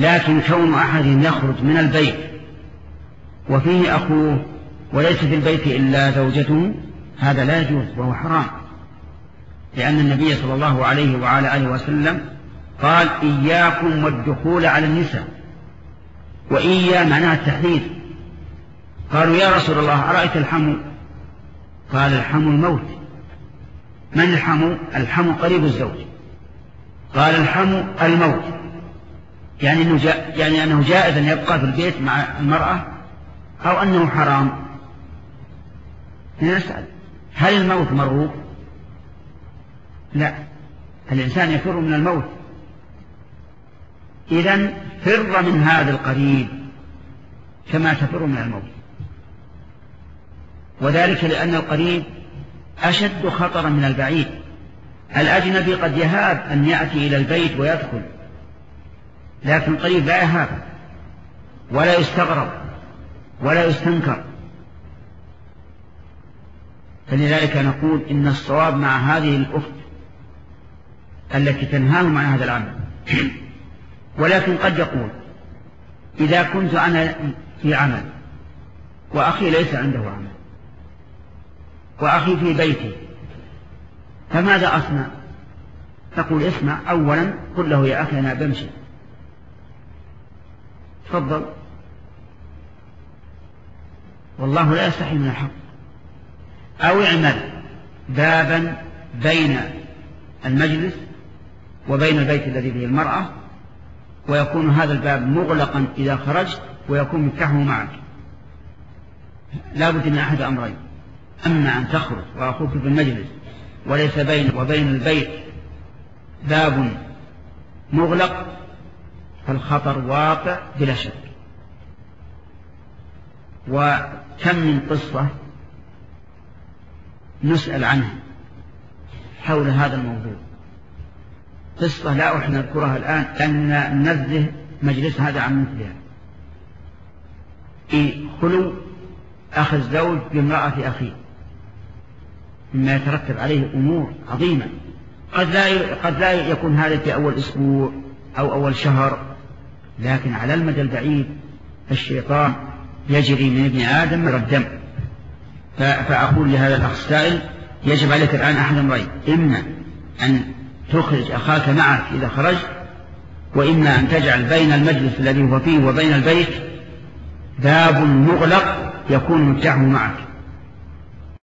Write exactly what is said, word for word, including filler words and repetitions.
لكن كون أحد يخرج من البيت وفيه أخوه وليس في البيت إلا زوجته هذا لا يجوز وهو حرام، لأن النبي صلى الله عليه وعلى آله وسلم قال إياكم والدخول على النساء، وإيا معناها التحذير. قالوا يا رسول الله أرأيت الحمو؟ قال الحمو الموت. من الحمو؟ الحمو قريب الزوج. قال الحمو الموت، يعني أنه, جا يعني أنه جائز أن يبقى في البيت مع المرأة أو أنه حرام. نسأل هل الموت مرغوب؟ لا، الإنسان يفر من الموت. إذن فر من هذا القريب كما تفر من الموت، وذلك لأن القريب أشد خطرا من البعيد. الأجنبي قد يهاب أن يأتي إلى البيت ويدخل، لكن القريب لا يهاب ولا يستغرب ولا يستنكر. فلذلك نقول إن الصواب مع هذه الأخت التي تنهاهم عن هذا العمل. ولكن قد يقول إذا كنت أنا في عمل وأخي ليس عنده عمل وأخي في بيتي فماذا أصنع؟ تقول اسمع، أولا قل له يا أخي أنا بمشي، تفضل، والله لا يستحي من الحق. أو اعمل بابا بين المجلس وبين البيت الذي فيه المرأة، ويكون هذا الباب مغلقا إذا خرجت ويكون مفتاحه معك. لا بد من أحد أمرين: أما أن تخرج وأخوك في المجلس وليس بين وبين البيت باب مغلق فالخطر واقع بلا شك. وكم من قصة نسأل عنها حول هذا الموضوع، قصة لا أحنا نذكرها الآن لأن ننزه مجلس هذا عن مثلها. في خلو أخ الزوج بامرأة أخيه مما يترتب عليه أمور عظيمة، قد لا قد لا يكون هذا في أول أسبوع أو أول شهر، لكن على المدى البعيد الشيطان يجري من ابن آدم مجرى الدم. فأقول لهذا الأخ السائل يجب عليك الآن أحد أمرين: إما أن تخرج أخاك معك إذا خرجت، وإما أن تجعل بين المجلس الذي هو فيه وبين البيت باب مغلق يكون مفتاحه معك.